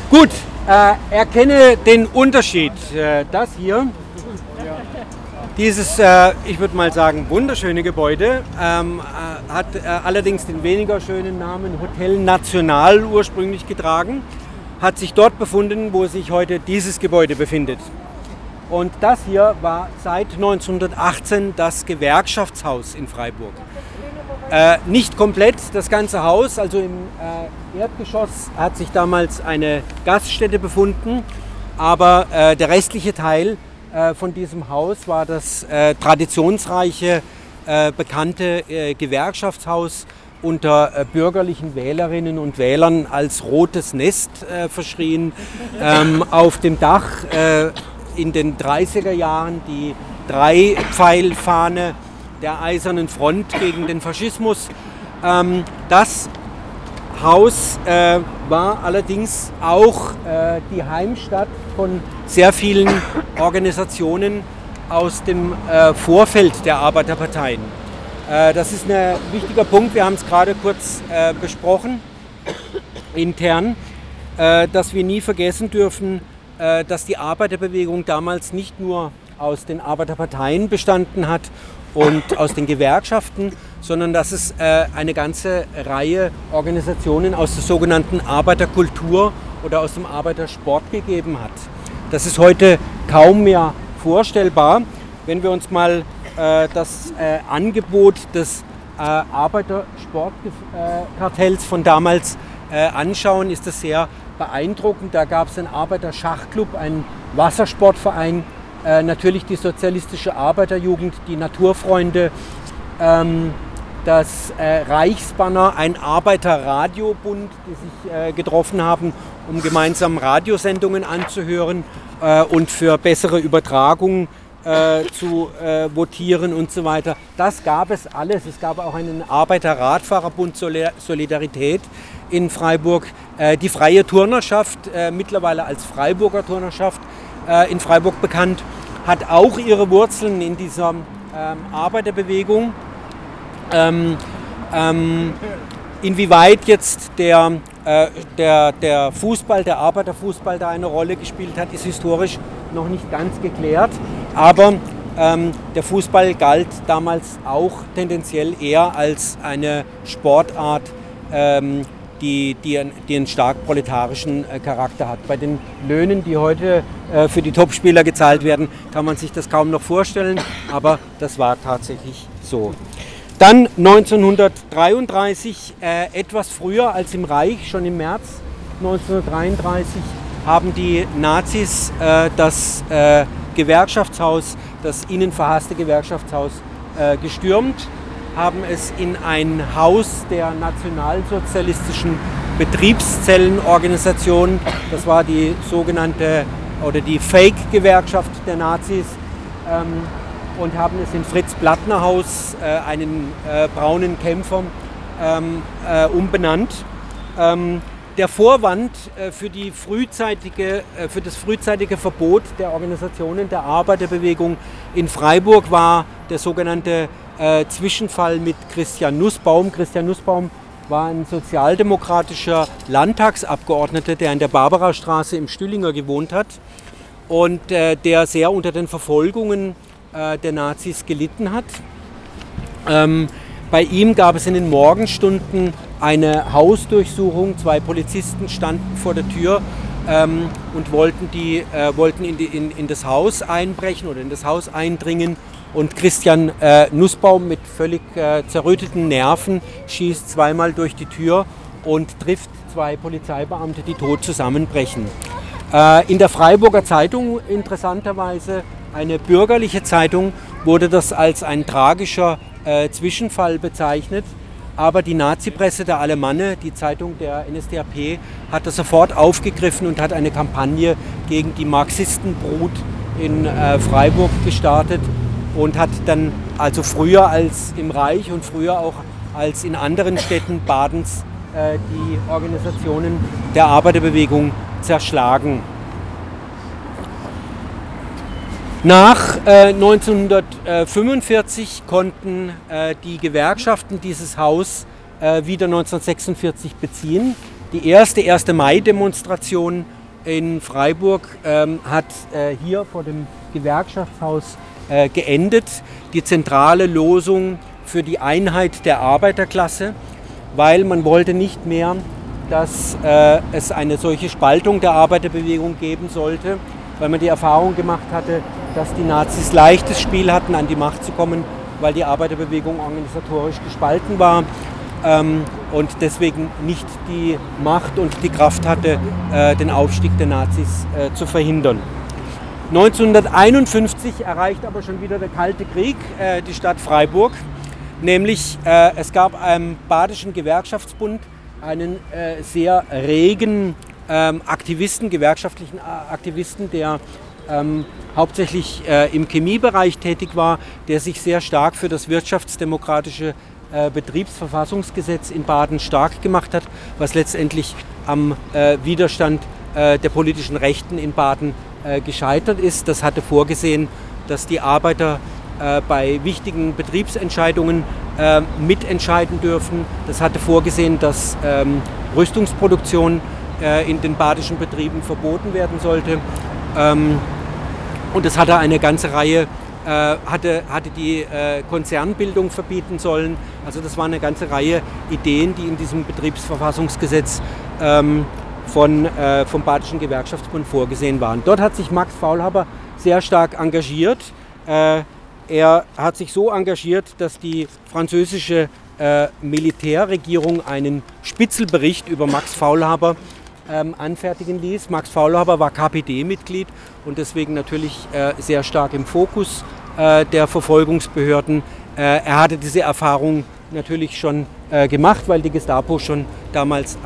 Gut, erkenne den Unterschied. Das hier, dieses, ich würde mal sagen, wunderschöne Gebäude, hat allerdings den weniger schönen Namen Hotel National ursprünglich getragen, hat sich dort befunden, wo sich heute dieses Gebäude befindet. Und das hier war seit 1918 das Gewerkschaftshaus in Freiburg. Nicht komplett das ganze Haus, also im Erdgeschoss hat sich damals eine Gaststätte befunden, aber der restliche Teil von diesem Haus war das traditionsreiche, bekannte Gewerkschaftshaus unter bürgerlichen Wählerinnen und Wählern als rotes Nest verschrien. Auf dem Dach in den 30er Jahren die Dreipfeilfahne der Eisernen Front gegen den Faschismus. Das Haus war allerdings auch die Heimstatt von sehr vielen Organisationen aus dem Vorfeld der Arbeiterparteien. Das ist ein wichtiger Punkt, wir haben es gerade kurz besprochen, intern, dass wir nie vergessen dürfen, dass die Arbeiterbewegung damals nicht nur aus den Arbeiterparteien bestanden hat und aus den Gewerkschaften, sondern dass es eine ganze Reihe Organisationen aus der sogenannten Arbeiterkultur oder aus dem Arbeitersport gegeben hat. Das ist heute kaum mehr vorstellbar. Wenn wir uns mal das Angebot des Arbeitersportkartells von damals anschauen, ist das sehr beeindruckend. Da gab es einen Arbeiterschachclub, einen Wassersportverein, natürlich die sozialistische Arbeiterjugend, die Naturfreunde, das Reichsbanner, ein Arbeiterradiobund, die sich getroffen haben, um gemeinsam Radiosendungen anzuhören und für bessere Übertragung zu votieren und so weiter. Das gab es alles. Es gab auch einen Arbeiterradfahrerbund Solidarität in Freiburg. Die Freie Turnerschaft, mittlerweile als Freiburger Turnerschaft in Freiburg bekannt, hat auch ihre Wurzeln in dieser Arbeiterbewegung. Inwieweit jetzt der Fußball, der Arbeiterfußball da eine Rolle gespielt hat, ist historisch noch nicht ganz geklärt. Aber der Fußball galt damals auch tendenziell eher als eine Sportart, die einen stark proletarischen Charakter hat. Bei den Löhnen, die heute für die Topspieler gezahlt werden, kann man sich das kaum noch vorstellen, aber das war tatsächlich so. Dann 1933, etwas früher als im Reich, schon im März 1933, haben die Nazis das Gewerkschaftshaus, das ihnen verhasste Gewerkschaftshaus, gestürmt, haben es in ein Haus der nationalsozialistischen Betriebszellenorganisation, das war die sogenannte oder die Fake-Gewerkschaft der Nazis, und haben es in Fritz-Plattner-Haus, einen braunen Kämpfer, umbenannt. Der Vorwand für das frühzeitige Verbot der Organisationen der Arbeiterbewegung in Freiburg war der sogenannte Zwischenfall mit Christian Nussbaum. Christian Nussbaum war ein sozialdemokratischer Landtagsabgeordneter, der in der Barbarastraße im Stühlinger gewohnt hat und der sehr unter den Verfolgungen der Nazis gelitten hat. Bei ihm gab es in den Morgenstunden eine Hausdurchsuchung. 2 Polizisten standen vor der Tür und wollten in das Haus einbrechen oder in das Haus eindringen. Und Christian Nussbaum mit völlig zerrütteten Nerven schießt zweimal durch die Tür und trifft 2 Polizeibeamte, die tot zusammenbrechen. In der Freiburger Zeitung, interessanterweise eine bürgerliche Zeitung, wurde das als ein tragischer Zwischenfall bezeichnet. Aber die Nazi-Presse der Alemanne, die Zeitung der NSDAP, hat das sofort aufgegriffen und hat eine Kampagne gegen die Marxistenbrut in Freiburg gestartet und hat dann also früher als im Reich und früher auch als in anderen Städten Badens die Organisationen der Arbeiterbewegung zerschlagen. Nach 1945 konnten die Gewerkschaften dieses Haus wieder 1946 beziehen. Die erste 1. Mai-Demonstration in Freiburg hat hier vor dem Gewerkschaftshaus geendet. Die zentrale Losung für die Einheit der Arbeiterklasse, weil man wollte nicht mehr, dass es eine solche Spaltung der Arbeiterbewegung geben sollte, weil man die Erfahrung gemacht hatte, dass die Nazis leichtes Spiel hatten, an die Macht zu kommen, weil die Arbeiterbewegung organisatorisch gespalten war und deswegen nicht die Macht und die Kraft hatte, den Aufstieg der Nazis zu verhindern. 1951 erreicht aber schon wieder der Kalte Krieg die Stadt Freiburg, nämlich es gab im Badischen Gewerkschaftsbund einen sehr regen gewerkschaftlichen Aktivisten, der hauptsächlich im Chemiebereich tätig war, der sich sehr stark für das wirtschaftsdemokratische Betriebsverfassungsgesetz in Baden stark gemacht hat, was letztendlich am Widerstand der politischen Rechten in Baden gescheitert ist. Das hatte vorgesehen, dass die Arbeiter bei wichtigen Betriebsentscheidungen mitentscheiden dürfen. Das hatte vorgesehen, dass Rüstungsproduktion in den badischen Betrieben verboten werden sollte. Und es hatte eine ganze Reihe, hatte die Konzernbildung verbieten sollen. Also das war eine ganze Reihe Ideen, die in diesem Betriebsverfassungsgesetz vom Badischen Gewerkschaftsbund vorgesehen waren. Dort hat sich Max Faulhaber sehr stark engagiert. Er hat sich so engagiert, dass die französische Militärregierung einen Spitzelbericht über Max Faulhaber anfertigen ließ. Max Faulhaber war KPD-Mitglied und deswegen natürlich sehr stark im Fokus der Verfolgungsbehörden. Er hatte diese Erfahrung natürlich schon gemacht, weil die Gestapo schon damals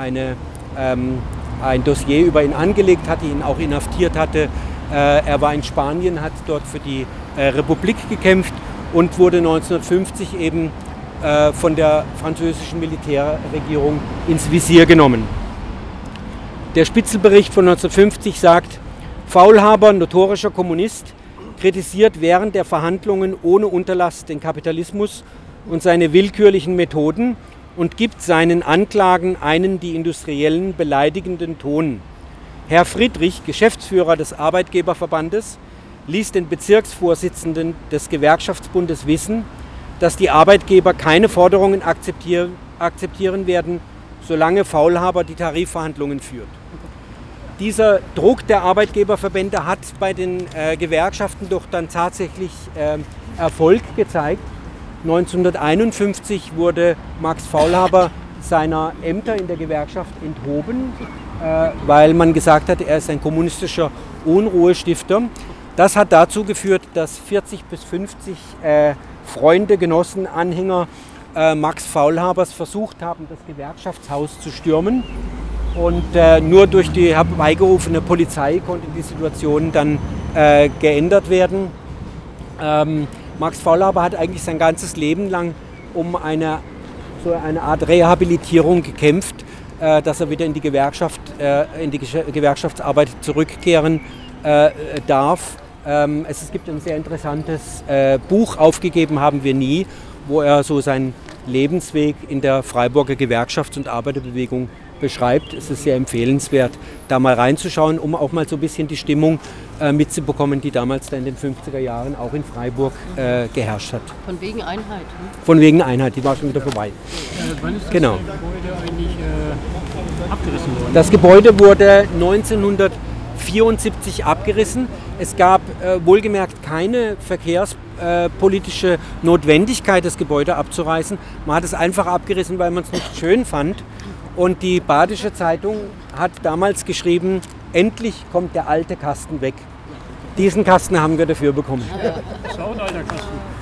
ein Dossier über ihn angelegt hatte, ihn auch inhaftiert hatte. Er war in Spanien, hat dort für die Republik gekämpft und wurde 1950 eben von der französischen Militärregierung ins Visier genommen. Der Spitzelbericht von 1950 sagt, Faulhaber, notorischer Kommunist, kritisiert während der Verhandlungen ohne Unterlass den Kapitalismus und seine willkürlichen Methoden und gibt seinen Anklagen einen die Industriellen beleidigenden Ton. Herr Friedrich, Geschäftsführer des Arbeitgeberverbandes, ließ den Bezirksvorsitzenden des Gewerkschaftsbundes wissen, dass die Arbeitgeber keine Forderungen akzeptieren werden, solange Faulhaber die Tarifverhandlungen führt. Dieser Druck der Arbeitgeberverbände hat bei den Gewerkschaften doch dann tatsächlich Erfolg gezeigt. 1951 wurde Max Faulhaber seiner Ämter in der Gewerkschaft enthoben, weil man gesagt hat, er ist ein kommunistischer Unruhestifter. Das hat dazu geführt, dass 40 bis 50 Freunde, Genossen, Anhänger Max Faulhabers versucht haben, das Gewerkschaftshaus zu stürmen. Und nur durch die herbeigerufene Polizei konnte die Situation dann geändert werden. Max Faulhaber hat eigentlich sein ganzes Leben lang um eine Art Rehabilitierung gekämpft, dass er wieder in die Gewerkschaftsarbeit zurückkehren darf. Es gibt ein sehr interessantes Buch, Aufgegeben haben wir nie, wo er so seinen Lebensweg in der Freiburger Gewerkschafts- und Arbeiterbewegung beschreibt. Es ist sehr empfehlenswert, da mal reinzuschauen, um auch mal so ein bisschen die Stimmung mitzubekommen, die damals da in den 50er Jahren auch in Freiburg geherrscht hat. Von wegen Einheit? Hm? Von wegen Einheit, die war schon wieder vorbei. Wann ist das Genau. Gebäude eigentlich abgerissen worden? Das Gebäude wurde 1974 abgerissen. Es gab wohlgemerkt keine verkehrspolitische Notwendigkeit, das Gebäude abzureißen. Man hat es einfach abgerissen, weil man es nicht schön fand. Und die Badische Zeitung hat damals geschrieben, endlich kommt der alte Kasten weg. Diesen Kasten haben wir dafür bekommen. Das ist auch ein alter Kasten.